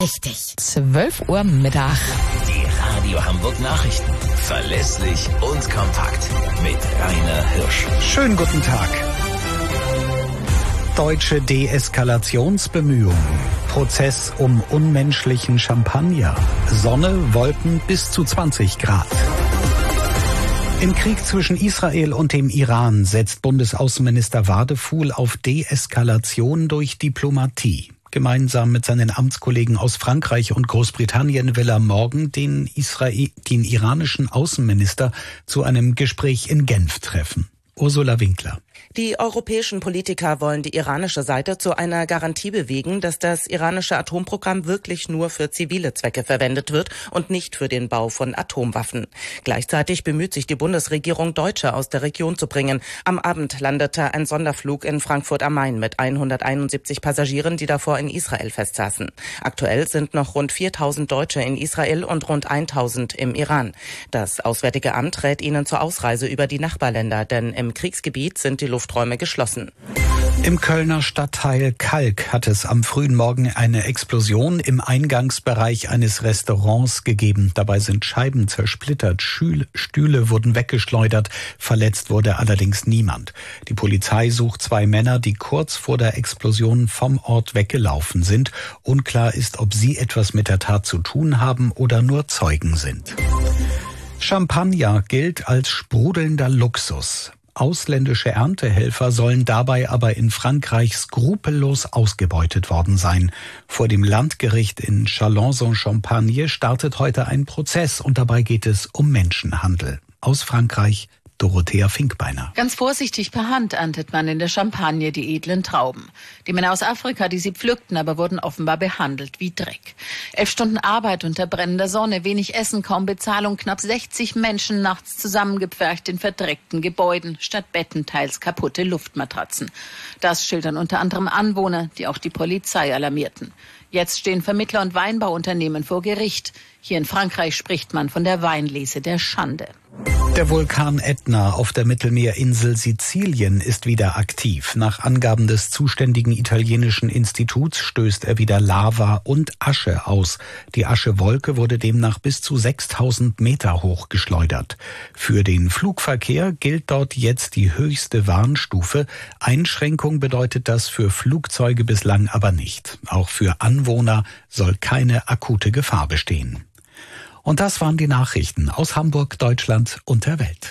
richtig. 12 Uhr Mittag. Die Radio Hamburg Nachrichten. Verlässlich und kompakt. Mit Rainer Hirsch. Schönen guten Tag. Deutsche Deeskalationsbemühungen. Prozess um unmenschlichen Champagner. Sonne, Wolken bis zu 20 Grad. Im Krieg zwischen Israel und dem Iran setzt Bundesaußenminister Wadefuhl auf Deeskalation durch Diplomatie. Gemeinsam mit seinen Amtskollegen aus Frankreich und Großbritannien will er morgen den iranischen Außenminister zu einem Gespräch in Genf treffen. Ursula Winkler. Die europäischen Politiker wollen die iranische Seite zu einer Garantie bewegen, dass das iranische Atomprogramm wirklich nur für zivile Zwecke verwendet wird und nicht für den Bau von Atomwaffen. Gleichzeitig bemüht sich die Bundesregierung, Deutsche aus der Region zu bringen. Am Abend landete ein Sonderflug in Frankfurt am Main mit 171 Passagieren, die davor in Israel festsaßen. Aktuell sind noch rund 4.000 Deutsche in Israel und rund 1.000 im Iran. Das Auswärtige Amt rät ihnen zur Ausreise über die Nachbarländer, denn im Kriegsgebiet sind die Lufträume geschlossen. Im Kölner Stadtteil Kalk hat es am frühen Morgen eine Explosion im Eingangsbereich eines Restaurants gegeben. Dabei sind Scheiben zersplittert, Stühle wurden weggeschleudert, verletzt wurde allerdings niemand. Die Polizei sucht 2 Männer, die kurz vor der Explosion vom Ort weggelaufen sind. Unklar ist, ob sie etwas mit der Tat zu tun haben oder nur Zeugen sind. Champagner gilt als sprudelnder Luxus. Ausländische Erntehelfer sollen dabei aber in Frankreich skrupellos ausgebeutet worden sein. Vor dem Landgericht in Châlons-en-Champagne startet heute ein Prozess und dabei geht es um Menschenhandel. Aus Frankreich Dorothea Finkbeiner. Ganz vorsichtig per Hand erntet man in der Champagne die edlen Trauben. Die Männer aus Afrika, die sie pflückten, aber wurden offenbar behandelt wie Dreck. 11 Stunden Arbeit unter brennender Sonne, wenig Essen, kaum Bezahlung, knapp 60 Menschen nachts zusammengepfercht in verdreckten Gebäuden, statt Betten teils kaputte Luftmatratzen. Das schildern unter anderem Anwohner, die auch die Polizei alarmierten. Jetzt stehen Vermittler und Weinbauunternehmen vor Gericht. Hier in Frankreich spricht man von der Weinlese der Schande. Der Vulkan Ätna auf der Mittelmeerinsel Sizilien ist wieder aktiv. Nach Angaben des zuständigen italienischen Instituts stößt er wieder Lava und Asche aus. Die Aschewolke wurde demnach bis zu 6.000 Meter hoch geschleudert. Für den Flugverkehr gilt dort jetzt die höchste Warnstufe. Einschränkung bedeutet das für Flugzeuge bislang aber nicht. Auch für Anwohner soll keine akute Gefahr bestehen. Und das waren die Nachrichten aus Hamburg, Deutschland und der Welt.